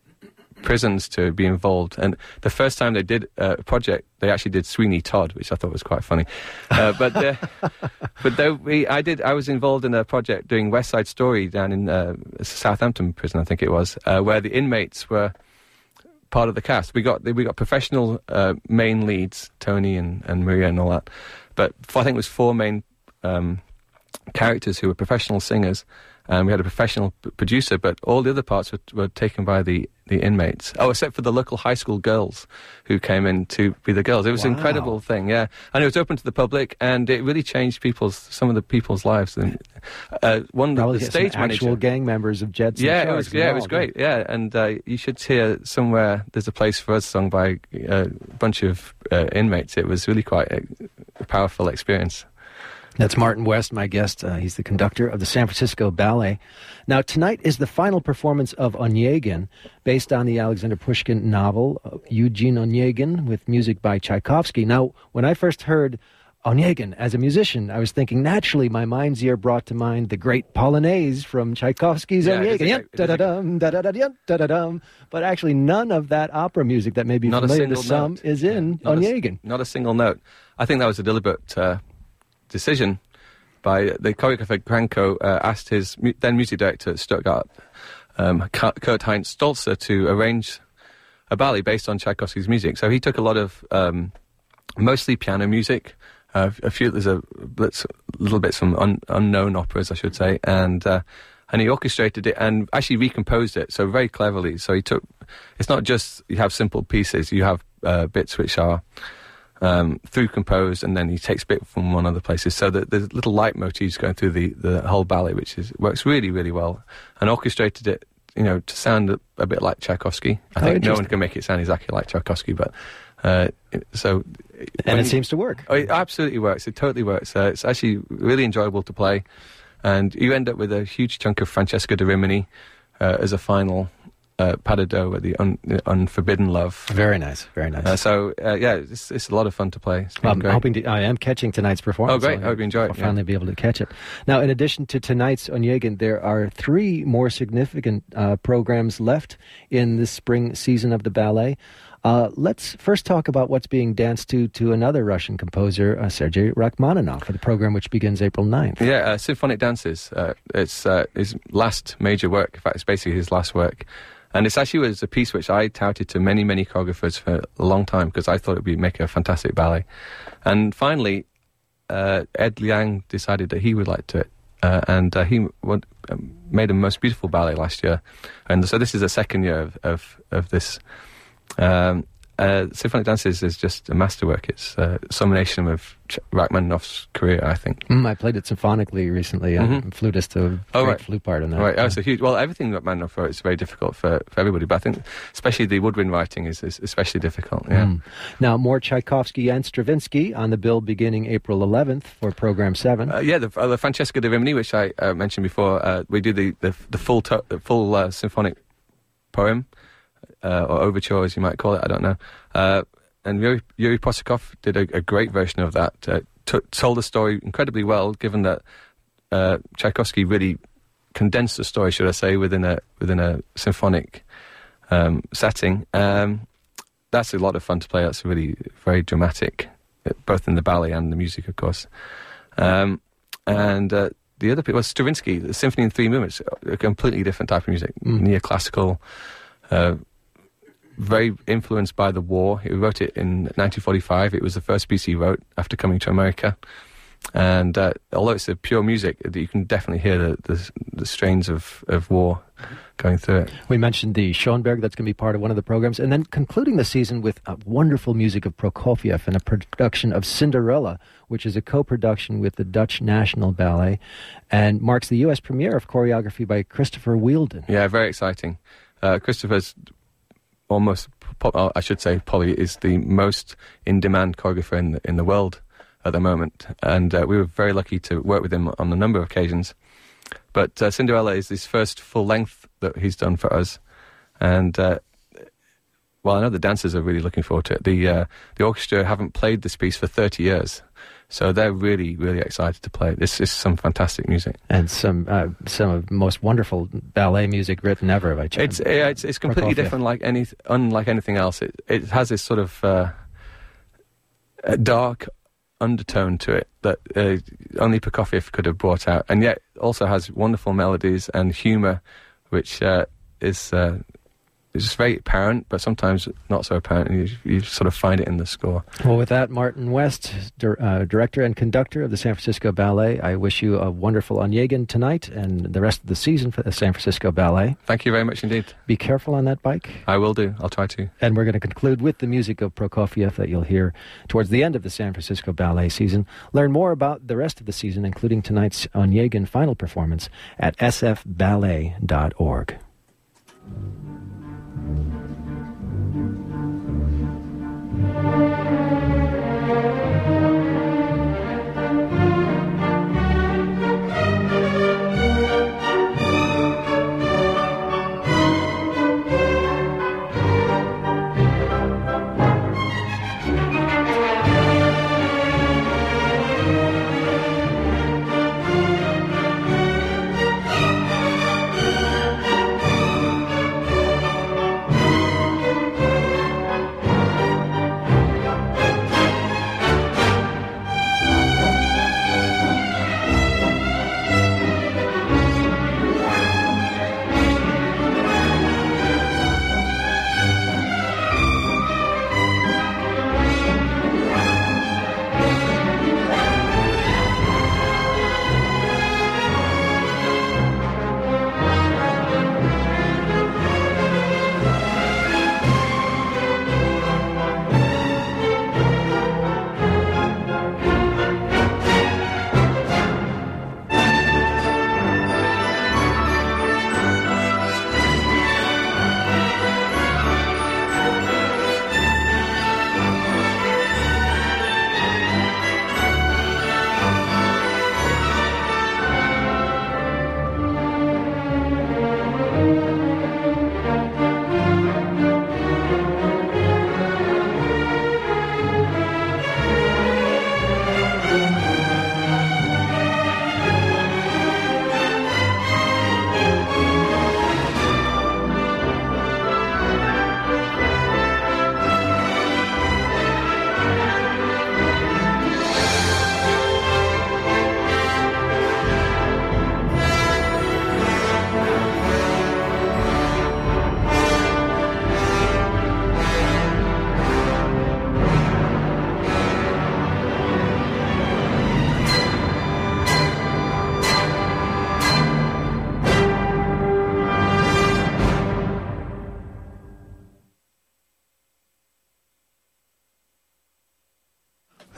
prisons to be involved. And the first time they did uh, a project, they actually did Sweeney Todd, which I thought was quite funny. Uh, but uh, but though we, I did, I was involved in a project doing West Side Story down in uh, Southampton prison, I think it was, uh, where the inmates were part of the cast. We got we got professional uh, main leads, Tony and, and Maria and all that. But I think it was four main um, characters who were professional singers, and we had a professional p- producer. But all the other parts were, were taken by the, the inmates. Oh, except for the local high school girls who came in to be the girls. It was an Wow. incredible thing, yeah. And it was open to the public, and it really changed people's some of the people's lives. And uh, one Probably of the some stage actual manager. gang members of Jets. and Yeah, it Sharks was. Yeah, it was involved, great. Yeah, and uh, you should hear somewhere. There's a place for us sung by uh, a bunch of uh, inmates. It was really quite a, a powerful experience. That's Martin West, my guest. Uh, he's the conductor of the San Francisco Ballet. Now, tonight is the final performance of Onegin, based on the Alexander Pushkin novel, uh, Eugene Onegin, with music by Tchaikovsky. Now, when I first heard Onegin, as a musician, I was thinking naturally my mind's ear brought to mind the great Polonaise from Tchaikovsky's Yeah, it is a Onegin. great- it is a- Da-da-dum, da-da-da-dum, da-da-dum. But actually, none of that opera music that may be Not a familiar to single some note. is in Not a s- Onegin. Not a single note. I think that was a deliberate uh, decision by the choreographer Granko. Uh, asked his mu- then music director at Stuttgart, um, K- Kurt Heinz Stolzer, to arrange a ballet based on Tchaikovsky's music. So he took a lot of um, mostly piano music. Uh, a few, there's a bits, little bits from un, unknown operas, I should say, and uh, and he orchestrated it and actually recomposed it so very cleverly. So he took, it's not just you have simple pieces, you have uh, bits which are um, through composed, and then he takes bit from one other places. So that there's little leitmotifs going through the, the whole ballet, which is works really really well, and orchestrated it, you know, to sound a, a bit like Tchaikovsky. I Oh, think no one interesting. can make it sound exactly like Tchaikovsky, but uh, it- so. And when it you- seems to work. Oh, it absolutely works. It totally works. Uh, it's actually really enjoyable to play, and you end up with a huge chunk of Francesca da Rimini uh, as a final uh, pas de deux with the un- Unforbidden Love. Very nice, very nice. Uh, so uh, yeah, it's, it's a lot of fun to play. It's been I'm great. hoping to, I am catching tonight's performance. Oh, great. so I hope you enjoy it, I'll yeah. finally be able to catch it. Now, in addition to tonight's Onegin, there are three more significant uh, programs left in this spring season of the ballet. Uh, let's first talk about what's being danced to to another Russian composer, uh, Sergei Rachmaninoff, for the program which begins April ninth. Yeah, uh, Symphonic Dances. Uh, it's uh, his last major work. In fact, it's basically his last work. And it's actually was a piece which I touted to many, many choreographers for a long time because I thought it would make a fantastic ballet. And finally, uh, Ed Liang decided that he would like to it. Uh, and uh, he would, um, made a most beautiful ballet last year. And so this is the second year of, of, of this. Um, uh, Symphonic Dances is just a masterwork. It's uh, a summation of Ch- Rachmaninoff's career, I think. Mm, I played it symphonically recently. I'm a flutist, a Oh, great right. flute part in that. Right, oh, Yeah. it's a huge. Well, everything that Rachmaninoff wrote is very difficult for, for everybody, but I think especially the woodwind writing is, is especially difficult. Yeah. Mm. Now, more Tchaikovsky and Stravinsky on the bill beginning April eleventh for program seven. Uh, yeah, the, uh, the Francesca da Rimini, which I uh, mentioned before, uh, we do the the, the full to- the full uh, symphonic poem uh, or overture, as you might call it. I don't know. Uh, and Yuri, Yuri Posokov did a, a great version of that. Uh, t- told the story incredibly well, given that uh, Tchaikovsky really condensed the story, should I say, within a within a symphonic um, setting. Um, that's a lot of fun to play. That's really very dramatic, uh, both in the ballet and the music, of course. Um, and uh, the other people was Stravinsky, the Symphony in Three Movements, a completely different type of music, Mm. neoclassical, uh, very influenced by the war. He wrote it in nineteen forty-five. It was the first piece he wrote after coming to America. And uh, although it's a pure music, you can definitely hear the, the, the strains of, of war going through it. We mentioned the Schoenberg, that's going to be part of one of the programs, and then concluding the season with uh, wonderful music of Prokofiev and a production of Cinderella, which is a co-production with the Dutch National Ballet, and marks the U S premiere of choreography by Christopher Wheeldon. Yeah, very exciting. Uh, Christopher's almost, po- uh, I should say, Polly is the most in-demand choreographer in the, in the world at the moment, and uh, we were very lucky to work with him on a number of occasions. But uh, Cinderella is his first full length that he's done for us, and uh, well, I know the dancers are really looking forward to it. The uh, the orchestra haven't played this piece for thirty years, so they're really, really excited to play it. This is some fantastic music. And some uh, some of the most wonderful ballet music written ever by Ch- It's yeah, it's it's completely Prokofiev. different, like any unlike anything else. It it has this sort of uh, a dark undertone to it that uh, only Prokofiev could have brought out, and yet also has wonderful melodies and humour, which uh, is uh, is just very apparent, but sometimes not so apparent. And you, you sort of find it in the score. Well, with that, Martin West, dir- uh, director and conductor of the San Francisco Ballet, I wish you a wonderful Onegin tonight and the rest of the season for the San Francisco Ballet. Thank you very much indeed. Be careful on that bike. I will do. I'll try to. And we're going to conclude with the music of Prokofiev that you'll hear towards the end of the San Francisco Ballet season. Learn more about the rest of the season, including tonight's Onegin final performance, at s f ballet dot org.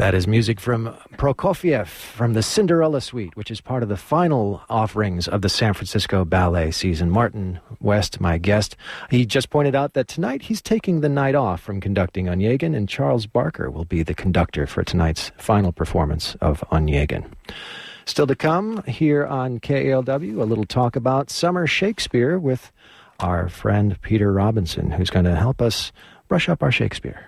That is music from Prokofiev from the Cinderella Suite, which is part of the final offerings of the San Francisco Ballet season. Martin West, my guest, he just pointed out that tonight he's taking the night off from conducting Onegin, and Charles Barker will be the conductor for tonight's final performance of Onegin. Still to come here on K A L W, a little talk about summer Shakespeare with our friend Peter Robinson, who's going to help us brush up our Shakespeare.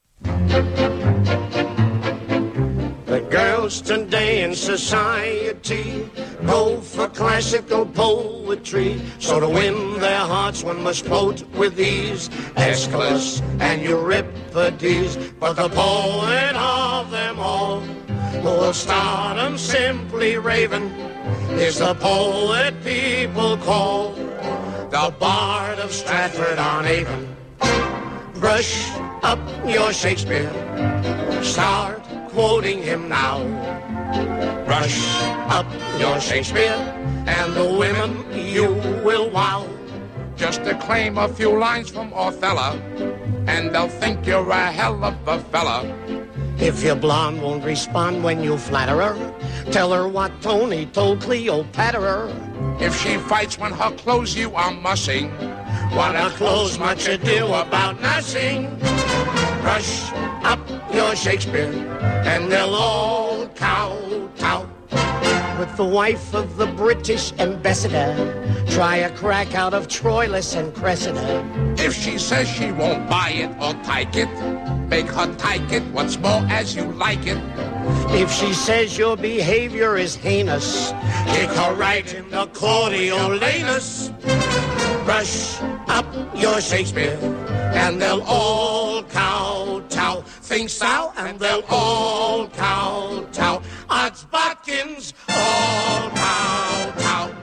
The girls today in society go for classical poetry. So to win their hearts one must quote with ease Aeschylus and Euripides. But the poet of them all, who will stardom simply raven, is the poet people call the Bard of Stratford-on-Avon. Brush up your Shakespeare, start quoting him now. Brush up your Shakespeare, and the women you will wow. Just declaim a few lines from Othello, and they'll think you're a hell of a fella. If your blonde won't respond when you flatter her, tell her what Tony told Cleopatra. If she fights when her clothes you are mussing, what her clothes much ado about nothing. Brush up your Shakespeare, and they'll all kowtow. With the wife of the British ambassador, try a crack out of Troilus and Cressida. If she says she won't buy it or take it, make her take it once more as you like it. If she says your behavior is heinous, kick her right in the Coriolanus. Brush up your Shakespeare, and they'll all kowtow. Think so, and they'll all kowtow. Odds Bodkins, all kowtow.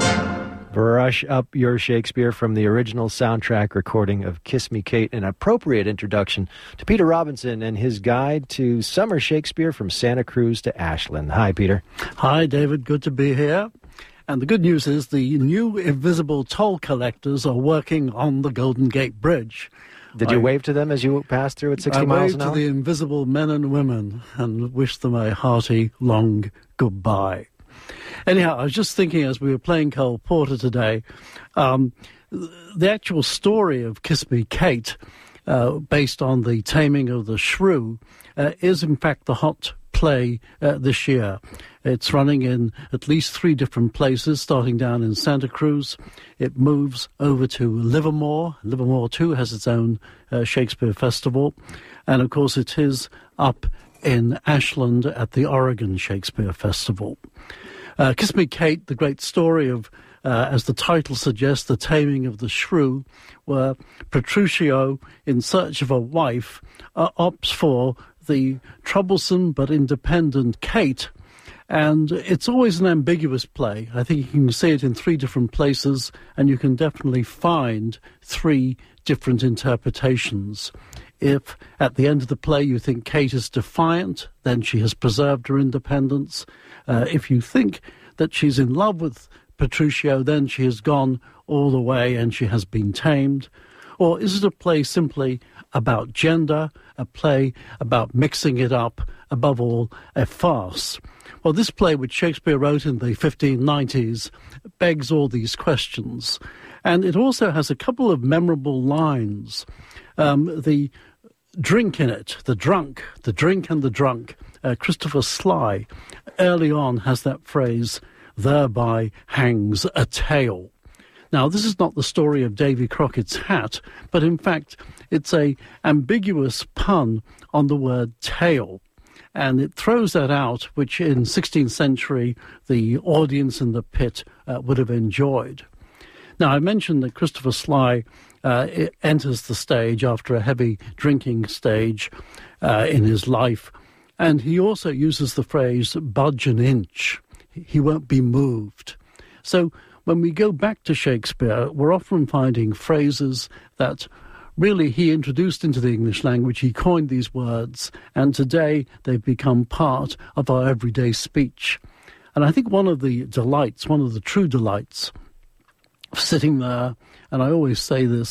Brush up your Shakespeare from the original soundtrack recording of Kiss Me Kate, an appropriate introduction to Peter Robinson and his guide to summer Shakespeare from Santa Cruz to Ashland. Hi, Peter. Hi, David. Good to be here. And the good news is the new invisible toll collectors are working on the Golden Gate Bridge. Did you I, wave to them as you passed through at sixty I miles an hour? I waved to the invisible men and women and wished them a hearty, long goodbye. Anyhow, I was just thinking as we were playing Cole Porter today, um, the actual story of Kiss Me Kate, uh, based on the Taming of the Shrew, uh, is in fact the hot play uh, this year. It's running in at least three different places, starting down in Santa Cruz. It moves over to Livermore. Livermore, too, has its own uh, Shakespeare Festival. And, of course, it is up in Ashland at the Oregon Shakespeare Festival. Uh, Kiss Me Kate, the great story of, uh, as the title suggests, the taming of the shrew, where Petruchio, in search of a wife, uh, opts for the troublesome but independent Kate. And it's always an ambiguous play. I think you can see it in three different places, and you can definitely find three different interpretations. If at the end of the play you think Kate is defiant, then she has preserved her independence. Uh, if you think that she's in love with Petruchio, then she has gone all the way and she has been tamed. Or is it a play simply about gender, a play about mixing it up, above all, a farce? Well, this play, which Shakespeare wrote in the fifteen nineties, begs all these questions. And it also has a couple of memorable lines. Um, the drink in it, the drunk, the drink and the drunk. Uh, Christopher Sly early on has that phrase, thereby hangs a tale. Now, this is not the story of Davy Crockett's hat, but in fact, it's a ambiguous pun on the word tale. And it throws that out, which in sixteenth century, the audience in the pit uh, would have enjoyed. Now, I mentioned that Christopher Sly uh, enters the stage after a heavy drinking stage uh, in his life. And he also uses the phrase, budge an inch. He won't be moved. So when we go back to Shakespeare, we're often finding phrases that really he introduced into the English language. He coined these words, and today they've become part of our everyday speech. And I think one of the delights, one of the true delights of sitting there, and I always say this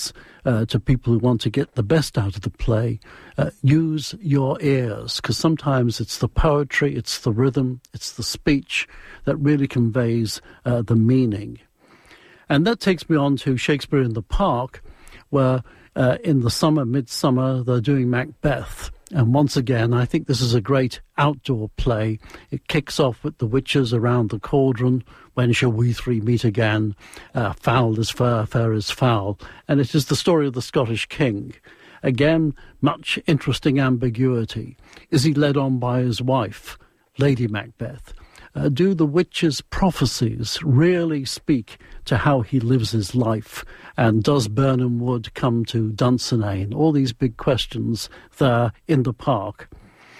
uh, to people who want to get the best out of the play, uh, use your ears, because sometimes it's the poetry, it's the rhythm, it's the speech that really conveys uh, the meaning. And that takes me on to Shakespeare in the Park, where uh, in the summer, midsummer, they're doing Macbeth. And once again, I think this is a great outdoor play. It kicks off with the witches around the cauldron. When shall we three meet again? Uh, foul is fair, fair is foul. And it is the story of the Scottish king. Again, much interesting ambiguity. Is he led on by his wife, Lady Macbeth? Uh, do the witches' prophecies really speak to how he lives his life? And does Birnam Wood come to Dunsinane? All these big questions there in the park.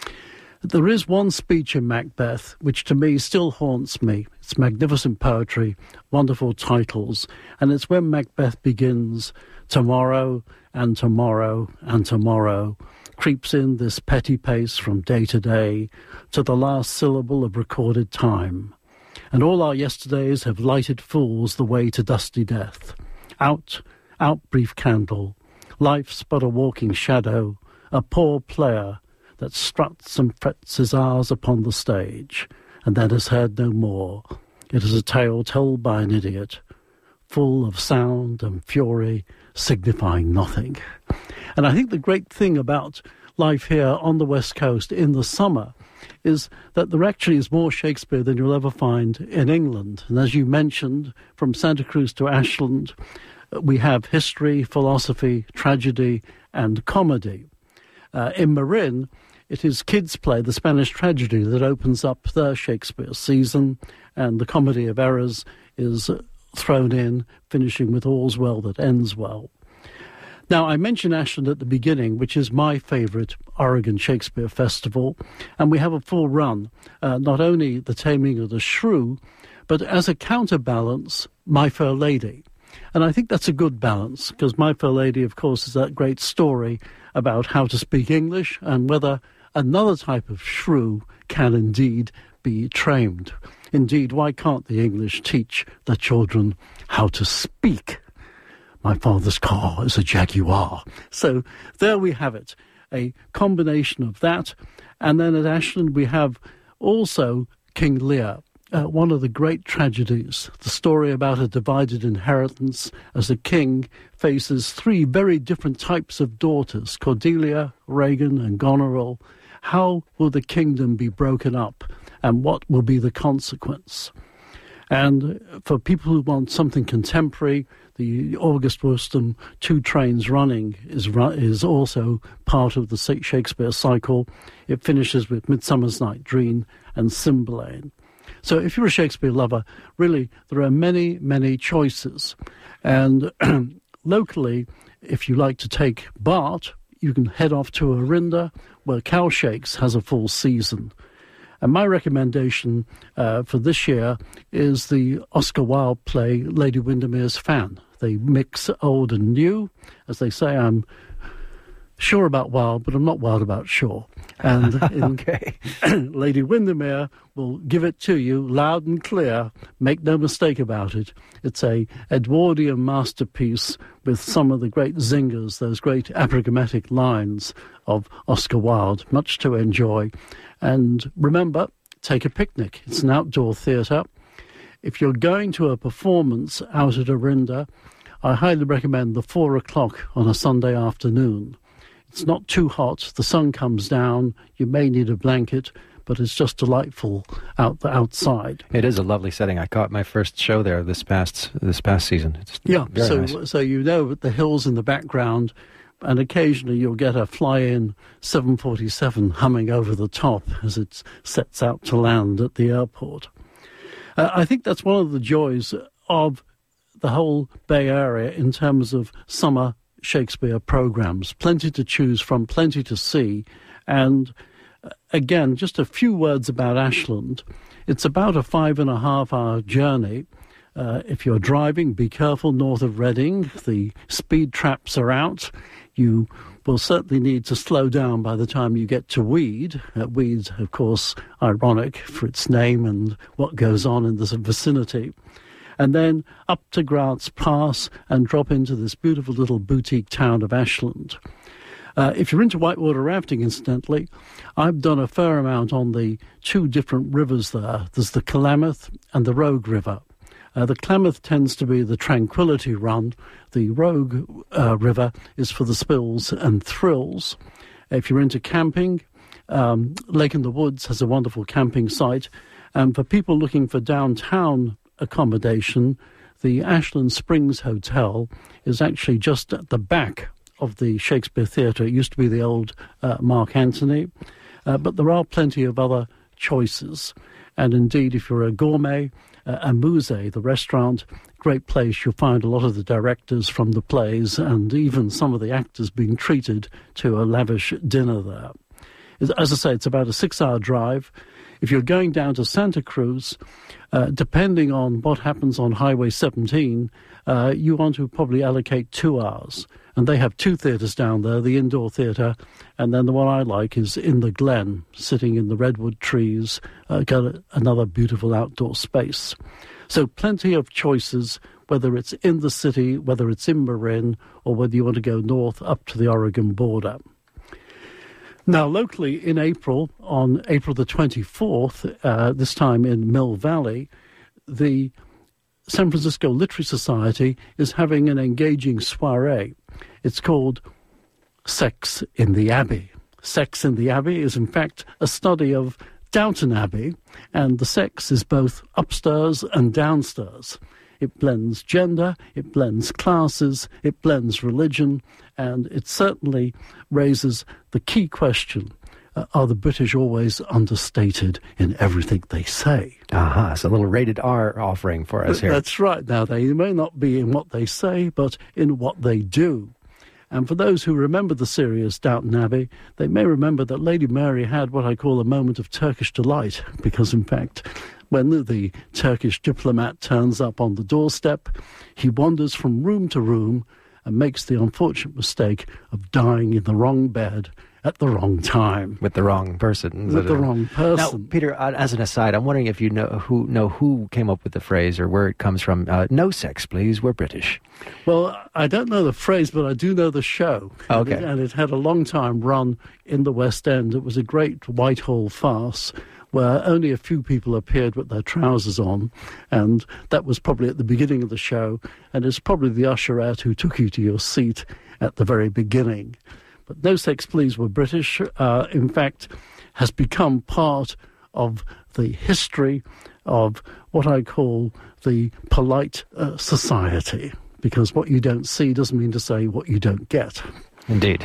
There is one speech in Macbeth which to me still haunts me. It's magnificent poetry, wonderful titles, and it's when Macbeth begins, tomorrow and tomorrow and tomorrow, creeps in this petty pace from day to day to the last syllable of recorded time. And all our yesterdays have lighted fools the way to dusty death. Out, out, brief candle, life's but a walking shadow, a poor player that struts and frets his hours upon the stage, and then is heard no more. It is a tale told by an idiot, full of sound and fury, signifying nothing. And I think the great thing about life here on the West Coast in the summer is that there actually is more Shakespeare than you'll ever find in England. And as you mentioned, from Santa Cruz to Ashland, we have history, philosophy, tragedy, and comedy. Uh, in Marin, it is Kids' Play, the Spanish tragedy, that opens up their Shakespeare season, and the Comedy of Errors is thrown in, finishing with All's Well That Ends Well. Now, I mentioned Ashland at the beginning, which is my favourite Oregon Shakespeare Festival, and we have a full run, uh, not only The Taming of the Shrew, but as a counterbalance, My Fair Lady. And I think that's a good balance, because My Fair Lady, of course, is that great story about how to speak English and whether another type of shrew can indeed be trained. Indeed, why can't the English teach the children how to speak? My father's car is a Jaguar. So there we have it, a combination of that. And then at Ashland we have also King Lear, uh, one of the great tragedies, the story about a divided inheritance as the king faces three very different types of daughters, Cordelia, Regan, and Goneril. How will the kingdom be broken up, and what will be the consequence? And for people who want something contemporary, the August Worstham Two Trains Running is is also part of the Shakespeare cycle. It finishes with Midsummer's Night Dream and Cymbeline. So if you're a Shakespeare lover, really, there are many, many choices. And locally, if you like to take Bart, you can head off to Orinda, where Cow Shakes has a full season. And my recommendation uh, for this year is the Oscar Wilde play Lady Windermere's Fan. They mix old and new. As they say, I'm sure about Wilde, but I'm not wild about sure. And in okay. Lady Windermere will give it to you loud and clear. Make no mistake about it. It's a Edwardian masterpiece with some of the great zingers, those great epigrammatic lines of Oscar Wilde. Much to enjoy. And remember, take a picnic. It's an outdoor theatre. If you're going to a performance out at Orinda, I highly recommend the four o'clock on a Sunday afternoon. It's not too hot. The sun comes down. You may need a blanket, but it's just delightful out the outside. It is a lovely setting. I caught my first show there this past this past season. It's yeah, very so nice. so you know the hills in the background, and occasionally you'll get a fly-in seven forty-seven humming over the top as it sets out to land at the airport. Uh, I think that's one of the joys of the whole Bay Area in terms of summer Shakespeare programs. Plenty to choose from, plenty to see. And uh, again, just a few words about Ashland. It's about a five and a half hour journey. Uh, if you're driving, be careful north of Reading. The speed traps are out. You will certainly need to slow down by the time you get to Weed. Uh, Weed's, of course, ironic for its name and what goes on in this vicinity. and then up to Grants Pass and drop into this beautiful little boutique town of Ashland. Uh, if you're into whitewater rafting, incidentally, I've done a fair amount on the two different rivers there. There's the Klamath and the Rogue River. Uh, the Klamath tends to be the tranquility run. The Rogue uh, River is for the spills and thrills. If you're into camping, um, Lake in the Woods has a wonderful camping site. And for people looking for downtown accommodation, the Ashland Springs Hotel is actually just at the back of the Shakespeare Theatre. It used to be the old uh, Mark Antony, uh, but there are plenty of other choices. And indeed, if you're a gourmet, uh, Amuse, the restaurant, great place. You'll find a lot of the directors from the plays and even some of the actors being treated to a lavish dinner there. As I say, it's about a six-hour drive. If you're going down to Santa Cruz, uh, depending on what happens on Highway seventeen, uh, you want to probably allocate two hours. And they have two theatres down there, the indoor theatre, and then the one I like is in the Glen, sitting in the redwood trees, uh, got a, another beautiful outdoor space. So plenty of choices, whether it's in the city, whether it's in Marin, or whether you want to go north up to the Oregon border. Now, locally in April, on April the twenty-fourth, uh, this time in Mill Valley, the San Francisco Literary Society is having an engaging soiree. It's called Sex in the Abbey. Sex in the Abbey is, in fact, a study of Downton Abbey, and the sex is both upstairs and downstairs. It blends gender, it blends classes, it blends religion, and it certainly raises the key question, uh, are the British always understated in everything they say? Aha, uh-huh, it's a little rated R offering for us here. That's right. Now, they may not be in what they say, but in what they do. And for those who remember the series Downton Abbey, they may remember that Lady Mary had what I call a moment of Turkish delight, because, in fact, when the, the Turkish diplomat turns up on the doorstep, he wanders from room to room and makes the unfortunate mistake of dying in the wrong bed at the wrong time. With the wrong person. With the wrong person. Now, Peter, uh, as an aside, I'm wondering if you know who know who came up with the phrase or where it comes from. Uh, no sex, please, we're British. Well, I don't know the phrase, but I do know the show. Okay. And it, and it had a long time run in the West End. It was a great Whitehall farce where only a few people appeared with their trousers on, and that was probably at the beginning of the show, and it's probably the usherette who took you to your seat at the very beginning. But No Sex Please We're British, uh, in fact, has become part of the history of what I call the polite uh, society, because what you don't see doesn't mean to say what you don't get. Indeed.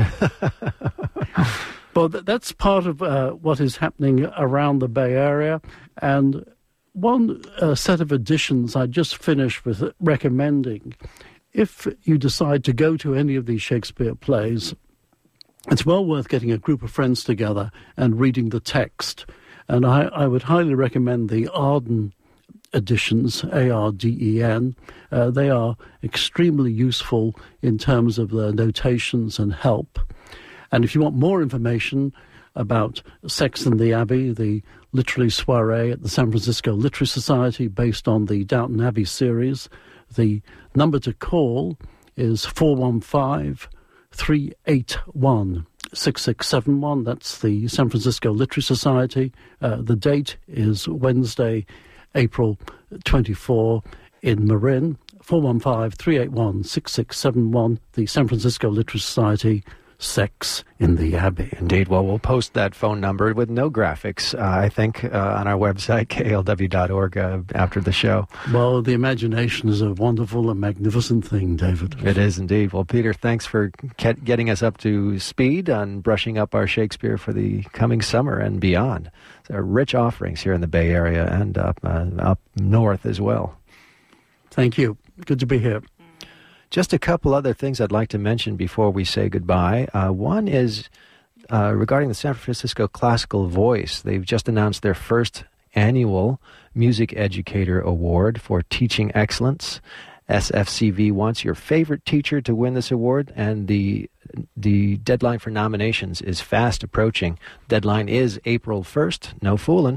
Well, that's part of uh, what is happening around the Bay Area. And one uh, set of editions I just finished with recommending, if you decide to go to any of these Shakespeare plays, it's well worth getting a group of friends together and reading the text. And I, I would highly recommend the Arden editions, A R D E N. Uh, they are extremely useful in terms of their notations and help. And if you want more information about Sex in the Abbey, the literary soiree at the San Francisco Literary Society based on the Downton Abbey series, the number to call is four one five, three eight one, six six seven one. That's the San Francisco Literary Society. Uh, the date is Wednesday, April twenty-fourth in Marin. four one five, three eight one, six six seven one, the San Francisco Literary Society. Sex in the Abbey. Indeed. Well, we'll post that phone number with no graphics, uh, I think, uh, on our website, K L W dot org, uh, after the show. Well, the imagination is a wonderful and magnificent thing, David. It is indeed. Well, Peter, thanks for get, getting us up to speed on brushing up our Shakespeare for the coming summer and beyond. There are rich offerings here in the Bay Area and up, uh, up north as well. Thank you. Good to be here. Just a couple other things I'd like to mention before we say goodbye. Uh, one is uh, regarding the San Francisco Classical Voice. They've just announced their first annual Music Educator Award for Teaching Excellence. S F C V wants your favorite teacher to win this award, and the the deadline for nominations is fast approaching. Deadline is April first, no fooling,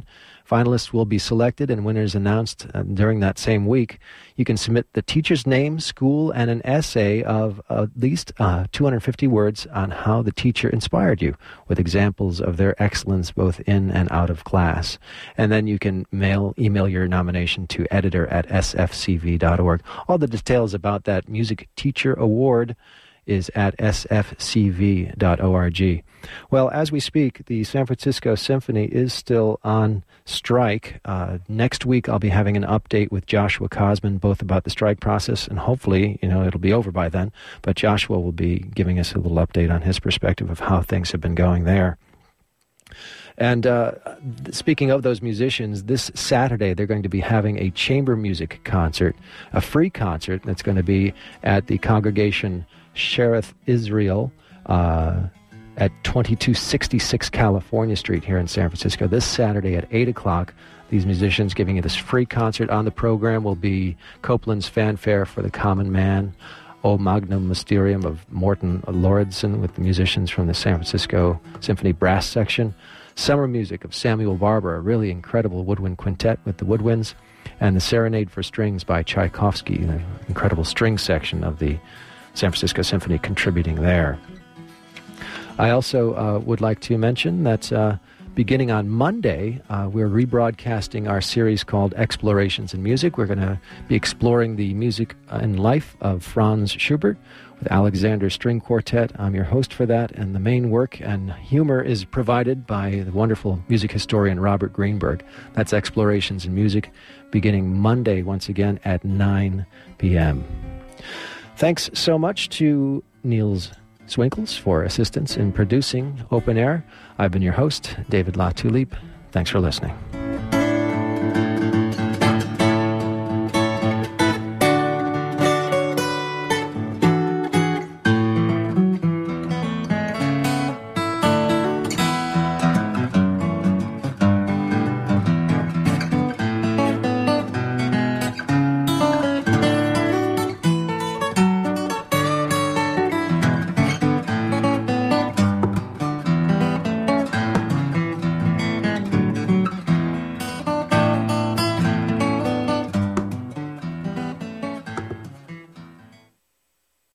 Finalists will be selected and winners announced uh, during that same week. You can submit the teacher's name, school, and an essay of at least uh, two hundred fifty words on how the teacher inspired you, with examples of their excellence both in and out of class. And then you can mail, email your nomination to editor at s f c v dot org. All the details about that Music Teacher Award is at s f c v dot org. Well, as we speak, the San Francisco Symphony is still on strike. Uh, next week, I'll be having an update with Joshua Cosman, both about the strike process, and hopefully, you know, it'll be over by then. But Joshua will be giving us a little update on his perspective of how things have been going there. And uh, speaking of those musicians, this Saturday they're going to be having a chamber music concert, a free concert that's going to be at the Congregation Shereth Israel uh, at twenty-two sixty-six California Street here in San Francisco. This Saturday at eight o'clock, these musicians giving you this free concert. On the program will be Copland's Fanfare for the Common Man, O Magnum Mysterium of Morton Lauridsen with the musicians from the San Francisco Symphony Brass Section, Summer Music of Samuel Barber, a really incredible woodwind quintet with the woodwinds, and the Serenade for Strings by Tchaikovsky, an incredible string section of the San Francisco Symphony contributing there. I also uh, would like to mention that uh, beginning on Monday, uh, we're rebroadcasting our series called Explorations in Music. We're going to be exploring the music and life of Franz Schubert with Alexander String Quartet. I'm your host for that, and the main work and humor is provided by the wonderful music historian Robert Greenberg. That's Explorations in Music, beginning Monday once again at nine p.m. Thanks so much to Niels Swinkels for assistance in producing Open Air. I've been your host, David LaTulipe. Thanks for listening.